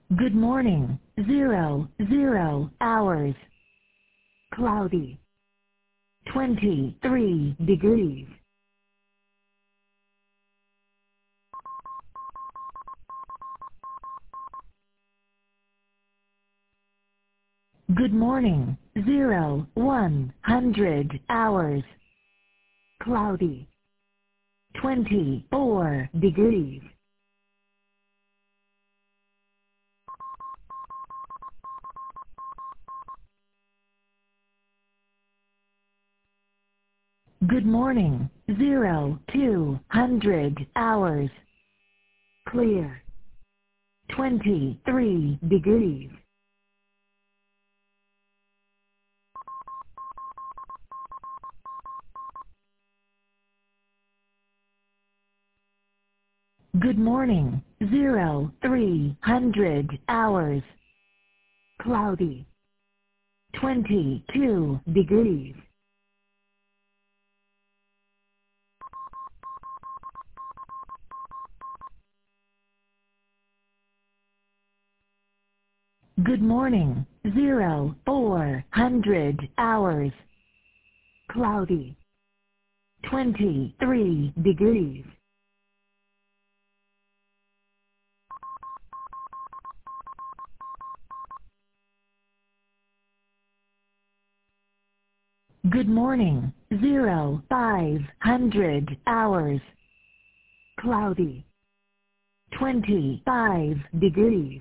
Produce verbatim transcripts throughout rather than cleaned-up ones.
Good morning. Zero, zero hours. Cloudy. twenty-three degrees. Good morning. Zero, one hundred hours. Cloudy. twenty-four degrees. Good morning. Zero, two hundred hours. Clear. twenty-three degrees. Good morning. Zero, three hundred hours. Cloudy. twenty-two degrees. Good morning. Zero, four hundred hours. Cloudy. twenty-three degrees. Good morning. Zero, five hundred hours. Cloudy. twenty-five degrees.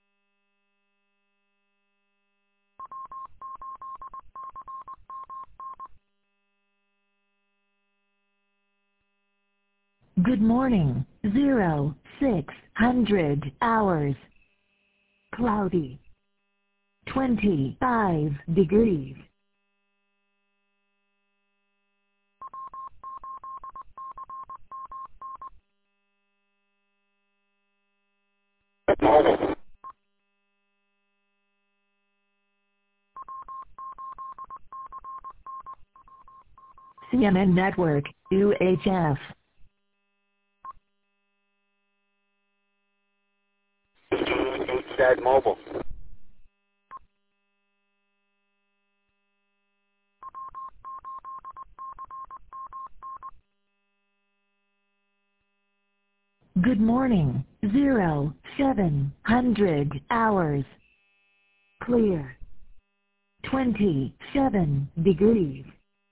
Good morning. Zero, six hundred hours. Cloudy. twenty-five degrees. C N N Network, U H F. Dad Mobile. Good morning. Zero, seven hundred hours. Clear. twenty-seven degrees.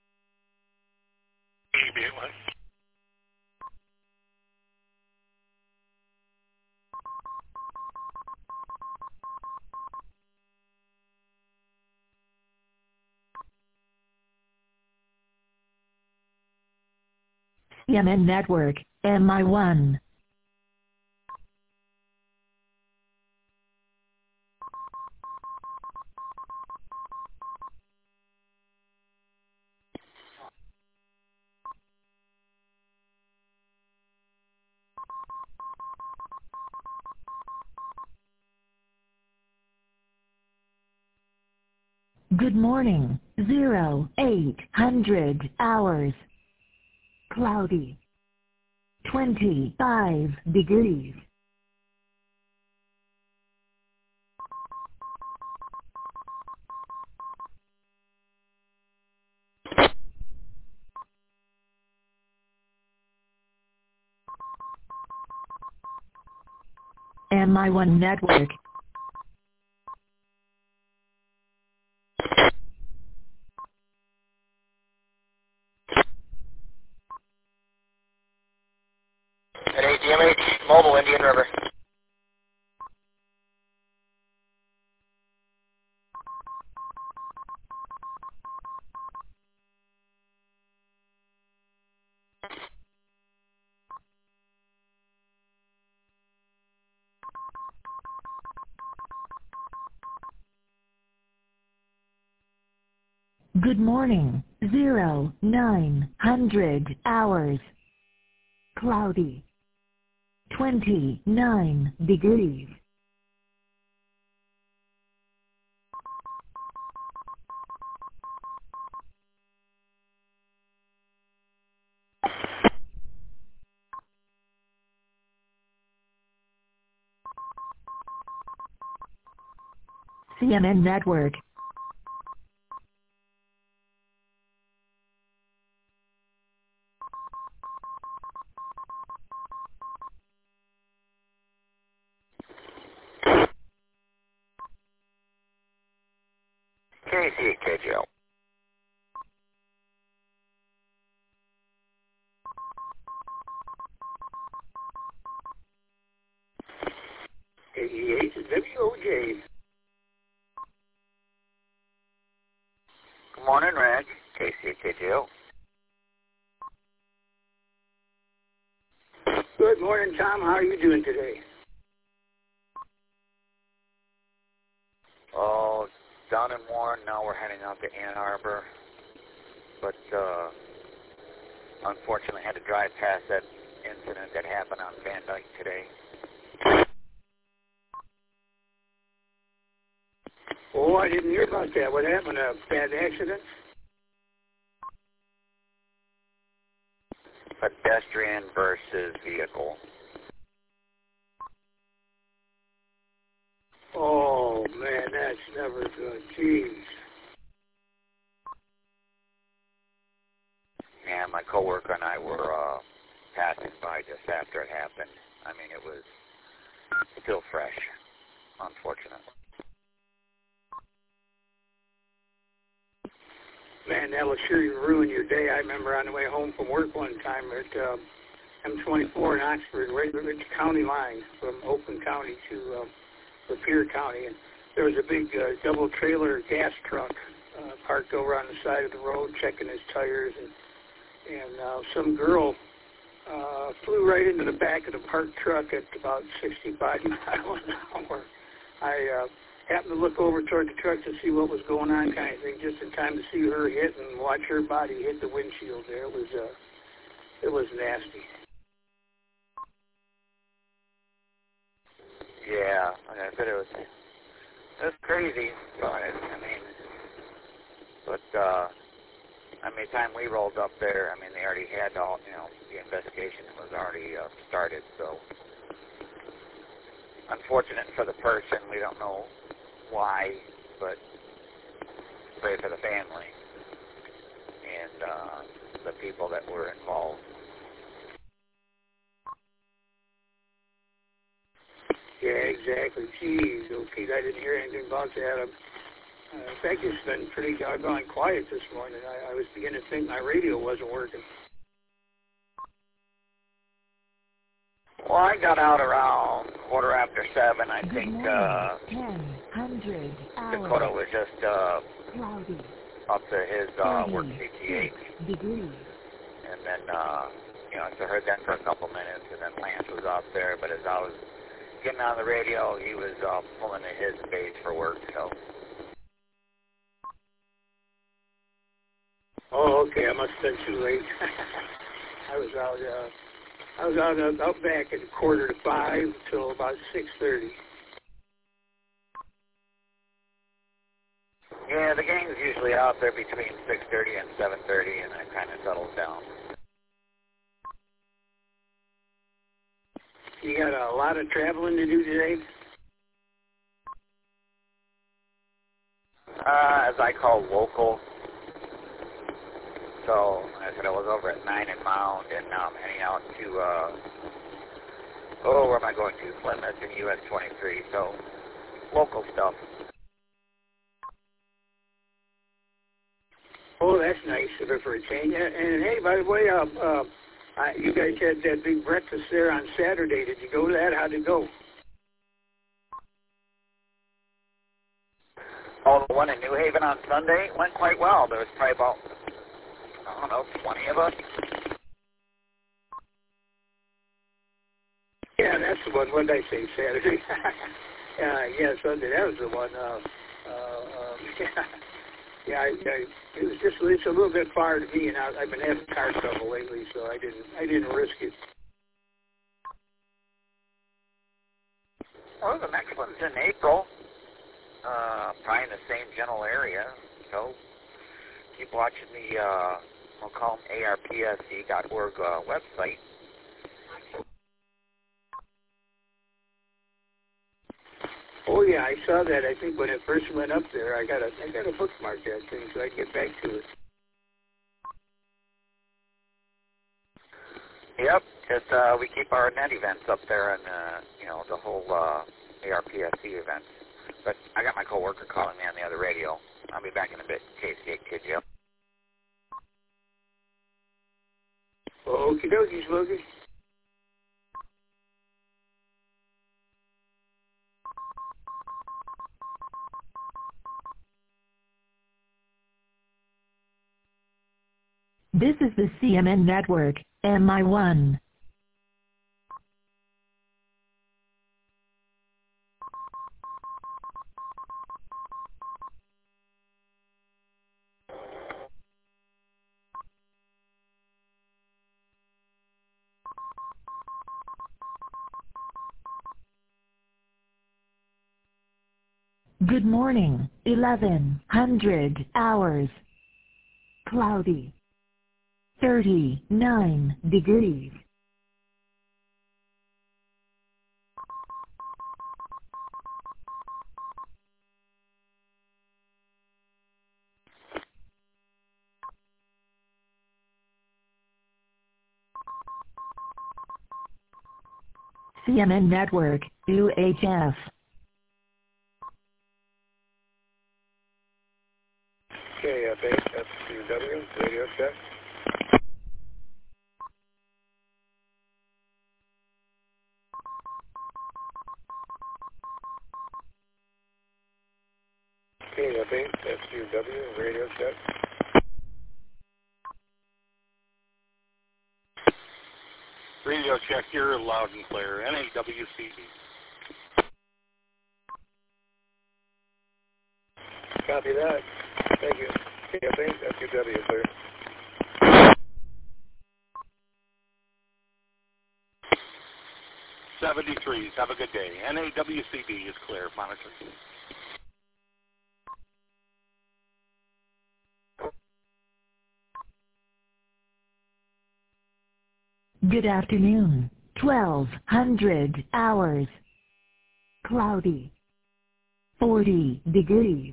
C N N Network, M I one. Good morning. Zero, eight hundred hours. Cloudy. twenty-five degrees. M I one Network. At A D M H Mobile, Indian River. Good morning. Zero, nine hundred hours. Cloudy. twenty-nine degrees. C N N Network. K C K J O. K E H W O J. Good morning, Reg. K C K J O. Good morning, Tom. How are you doing today? Oh, down in Warren. Now we're heading out to Ann Arbor. But, uh, unfortunately had to drive past that incident that happened on Van Dyke today. Oh, I didn't hear about that. What happened? A bad accident? Pedestrian versus vehicle. Oh, man, that's never good. Jeez. And my coworker and I were uh, passing by just after it happened. I mean, it was still fresh, unfortunately. Man, that will sure ruin your day. I remember on the way home from work one time at uh, M twenty-four in Oxford, right at the county line from Oakland County to uh, Lapeer County, and there was a big uh, double trailer gas truck uh, parked over on the side of the road checking his tires, and and uh, some girl uh, flew right into the back of the parked truck at about sixty-five miles an hour. I uh, happened to look over toward the truck to see what was going on, kind of thing, just in time to see her hit and watch her body hit the windshield there. It was, uh, it was nasty. Yeah, like I said, it was, it was crazy, but I mean, but, uh, I mean, the time we rolled up there, I mean, they already had all, you know, the investigation was already uh, started, so unfortunate for the person. We don't know why, but pray for the family and uh, the people that were involved. Yeah, exactly. Jeez, oh, Pete, I didn't hear anything about that. Um, uh, in fact, it's been pretty doggone quiet this morning. I, I was beginning to think my radio wasn't working. Well, I got out around quarter after seven. I Good think morning. uh, ten hundred Dakota hours. was just uh, Cloudy. up to his uh, work thirty-six C T H. degrees. And then, uh, you know, I heard that for a couple minutes, and then Lance was out there. But as I was getting on the radio, he was uh, pulling in his space for work. So, Oh, okay. I must have been too late. I was out. Uh, I was out uh, out back at quarter to five till about six thirty. yeah, the gang's usually out there between six thirty and seven thirty, and it kind of settles down. You got a lot of traveling to do today. Uh, as I call local. So, I said I was over at nine and Mound, and now I'm heading out to, uh, oh, where am I going to? Plymouth and U S twenty-three, so local stuff. Oh, that's nice of it for a change. And, and hey, by the way, uh, uh, I, you guys had that big breakfast there on Saturday. Did you go to that? How'd it go? Oh, the one in New Haven on Sunday went quite well. There was probably about, I don't know, twenty of us. Yeah, that's the one. What did I say, Saturday? uh, yeah, Sunday. That was the one. Uh, uh, um, yeah, yeah. I, I, it was just it's a little bit far to me, and I, I've been having car trouble lately, so I didn't I didn't risk it. Well, the next one's in April, uh, probably in the same general area. So keep watching the, uh, we'll call them A R P S C dot org uh, website. Oh, Oh yeah, I saw that. I think when it first went up there, I got a I got a bookmark that thing so I can get back to it. Yep, it, uh, we keep our net events up there and, uh, you know, the whole uh, A R P S C events. But I got my coworker calling me on the other radio. I'll be back in a bit. K C eight K J O. Okie dokie, Smokey. This is the C M N Network, M I one. Good morning, eleven hundred hours. Cloudy. thirty-nine degrees. C M N Network, U H F. K F eight F Q W, radio check. K F eight F Q W, radio check. Radio check, you're loud and clear. N A W C B. Copy that. Thank you. K F eight F Q W, clear. seventy-threes, have a good day. N A W C B is clear. Monitor. Good afternoon, twelve hundred hours. Cloudy. forty degrees.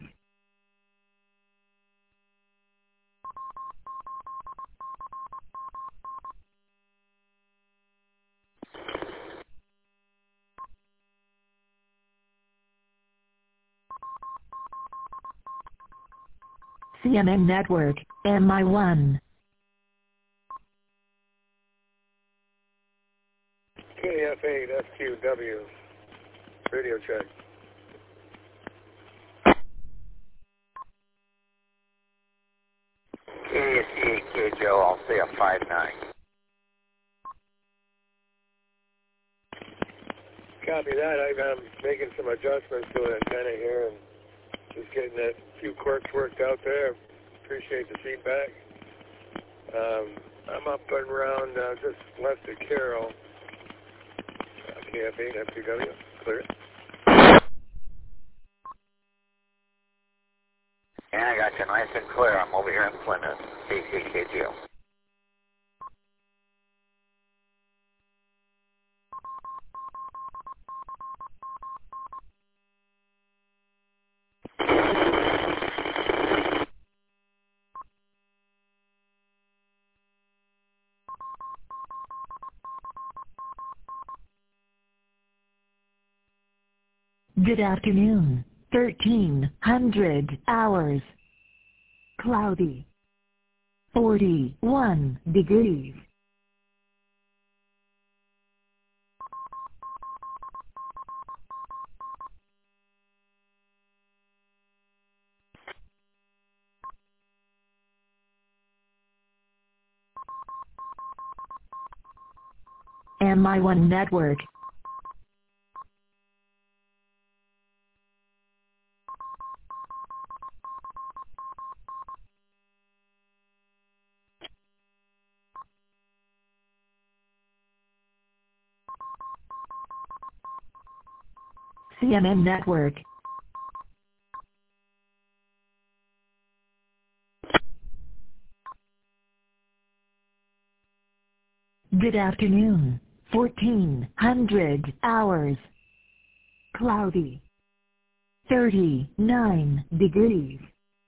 C M N Network, M I one. K F eight F Q W, radio check. K C eight K J O, I'll say a five nine. Copy that. I'm making some adjustments to an antenna here and just getting a few quirks worked out there. Appreciate the feedback. Um, I'm up and around uh, just west of Carroll. Uh, K F eight F Q W, clear. And I got you nice and clear. I'm over here in Plymouth. K C eight K J O. Good afternoon, thirteen hundred hours. Cloudy. forty-one degrees. M I one Network. C M N Network. Good afternoon, fourteen hundred hours. Cloudy. thirty-nine degrees.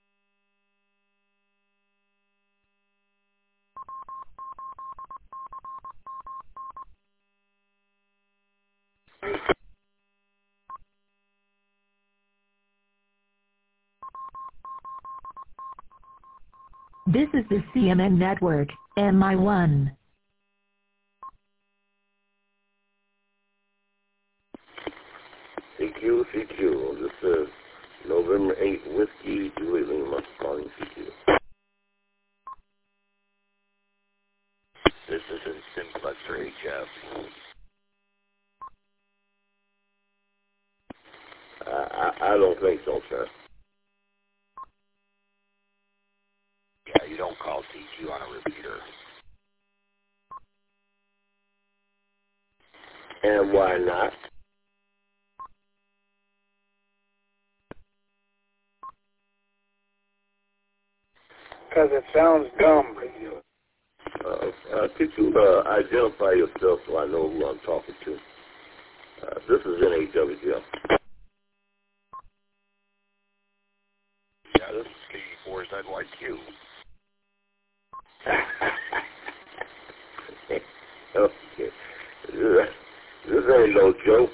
This is the C M N Network, M I one. C Q, C Q. This is November eighth Whiskey, Julie Lima, calling C Q. This is in Simplex for H F. I, I, I don't think so, sir. Yeah, you don't call C Q on a repeater. And why not? Because it sounds dumb. Uh, uh, could you uh, identify yourself so I know who I'm talking to? Uh, this is N H W J. Yeah, this is K four Z Y Q. Okay. This, this ain't no joke.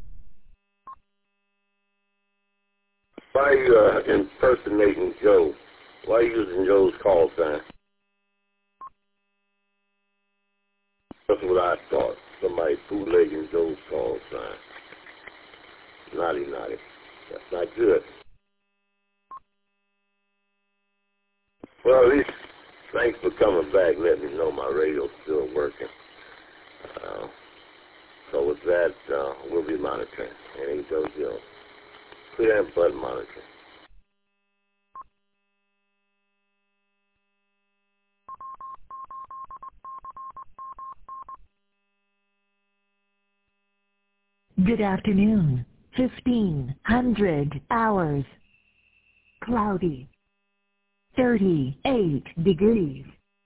Why are you uh, impersonating Joe? Why are you using Joe's call sign? That's what I thought. Somebody bootlegging Joe's call sign. Naughty, naughty. That's not good. Well, at least thanks for coming back. Let me know my radio's still working. Uh, so with that, uh, we'll be monitoring. N H W J. Clear and button monitoring. Good afternoon. fifteen hundred hours. Cloudy. thirty-eight degrees.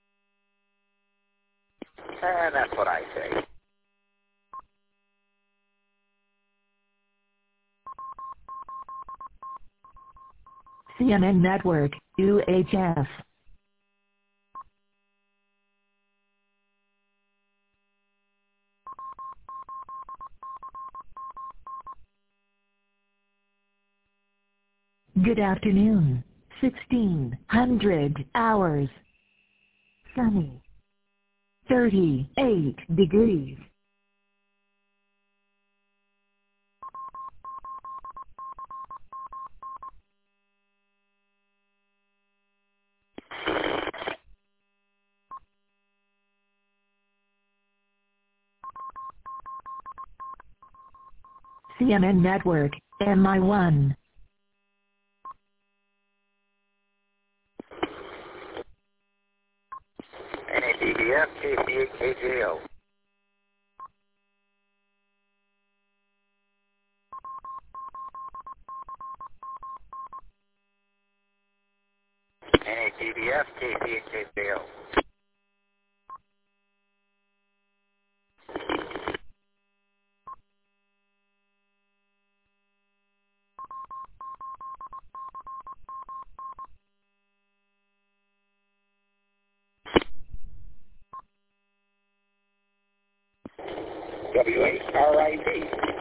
And that's what I say. C N N Network, U H F. Good afternoon. sixteen hundred hours. Sunny. thirty-eight degrees. C N N Network, M I one. N A D B F, K C eight K J O. N A D B F, K C eight K J O. W H R I T.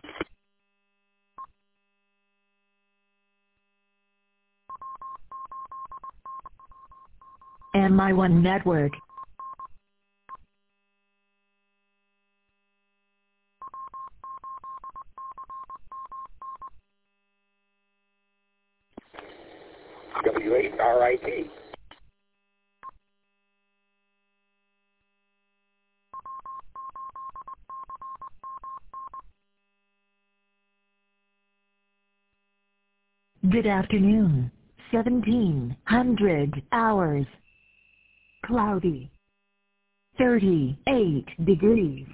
M I one Network. W H R I T. Good afternoon. seventeen hundred hours. Cloudy. thirty-eight degrees.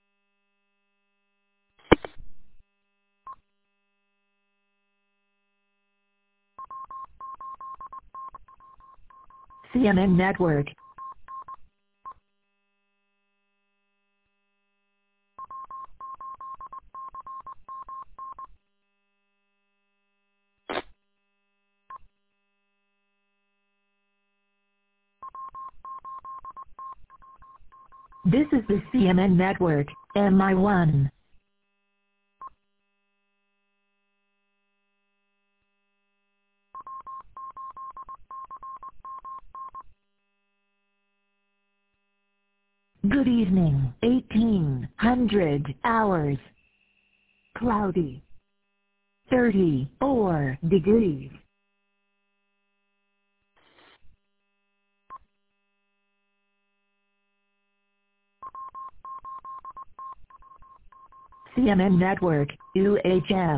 C N N Network. This is the C M N Network, M I one. Good evening, eighteen hundred hours. Cloudy. thirty-four degrees. C M N Network, U H F.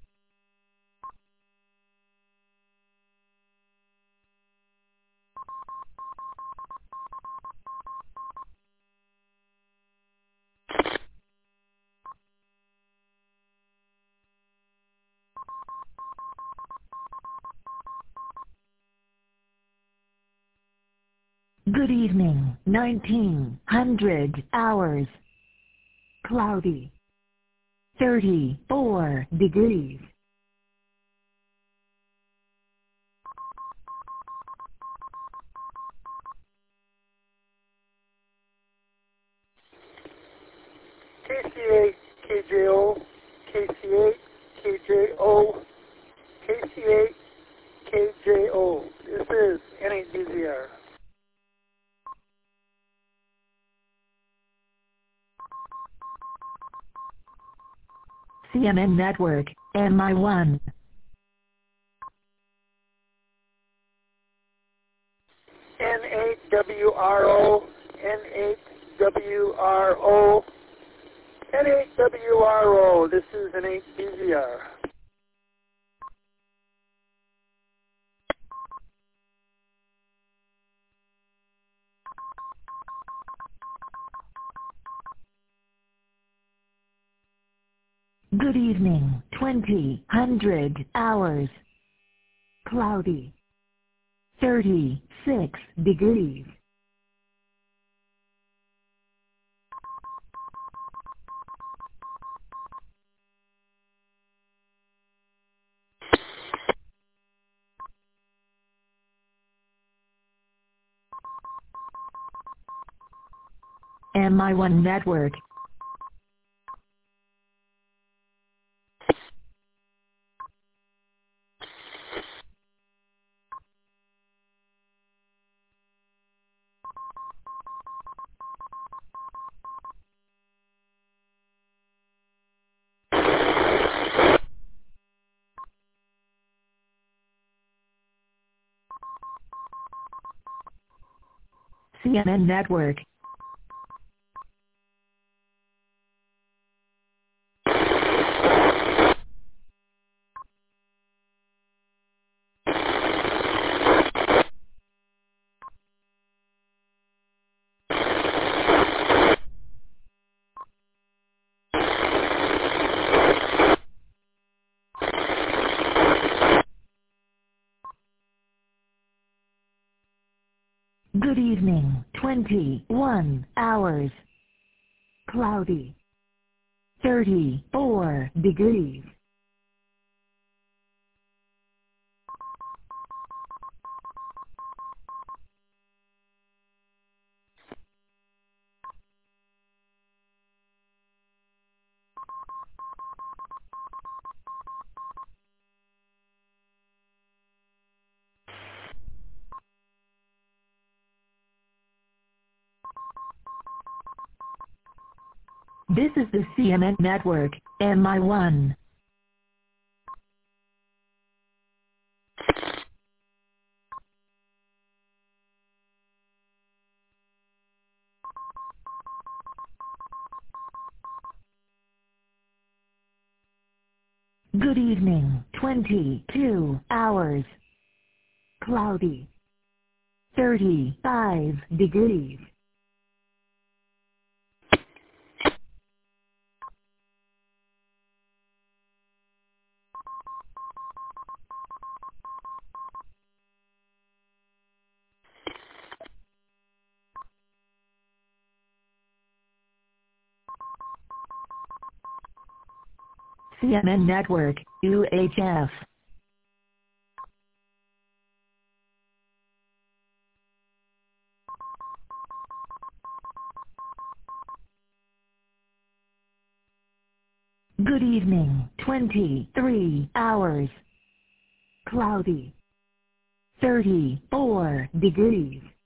Good evening, nineteen hundred hours. Cloudy. thirty-four degrees. K C eight, K J O, K C eight, K J O, K C eight, K J O. This is N eight D Z R. C M N Network, M I one. N eight W R O, N eight W R O, N eight W R O. This is N eight D Z R. Good evening, twenty hundred hours. Cloudy. thirty-six degrees. M I one Network. C M N Network. Good evening, twenty-one hours. Cloudy. thirty-four degrees. This is the C M N Network, M I one. Good evening, twenty-two hours. Cloudy. thirty-five degrees. C M N Network, U H F. Good evening, twenty-three hours. Cloudy. thirty-four degrees.